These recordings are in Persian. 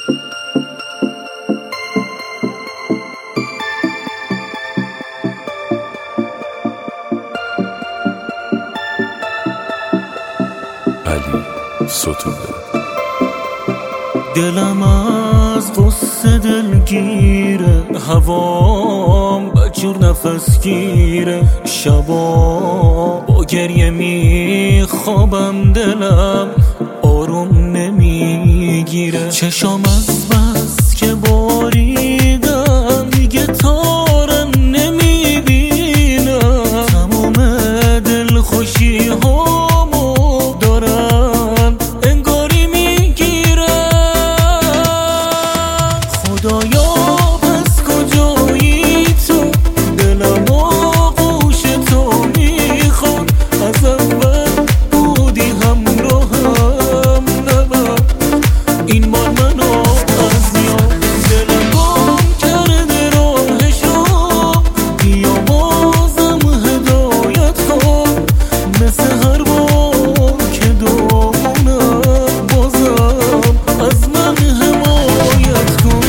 علی ستوده. دلم از قصه دلگیره، هوام بجور نفس گیره، شبا با گریه میخوابم، دلم آروم نمیگیره. چشام از بس که باریدم دیگه تارم نمیبینم، تمام دل خوشی هامو دارم انگاری میگیرم. خدایا پس کجایی تو، دلم آغوش تو میخواد، از اول بودی همراهم، نبر این بار منو از میاد. دلم گم کرده راهشو، بیا بازم هدایت کن، مثل هر بار که دامونم بازم از من حمایت کن.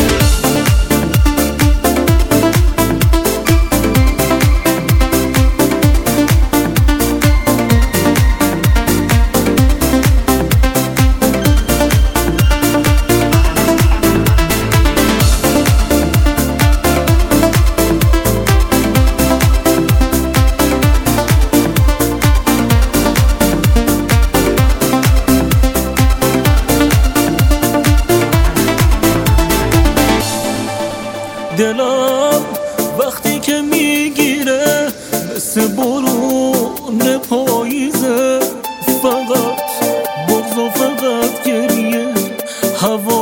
دلم وقتی که میگیره مثل برون پاییزه، فقط بغض و فقط گریه، هوا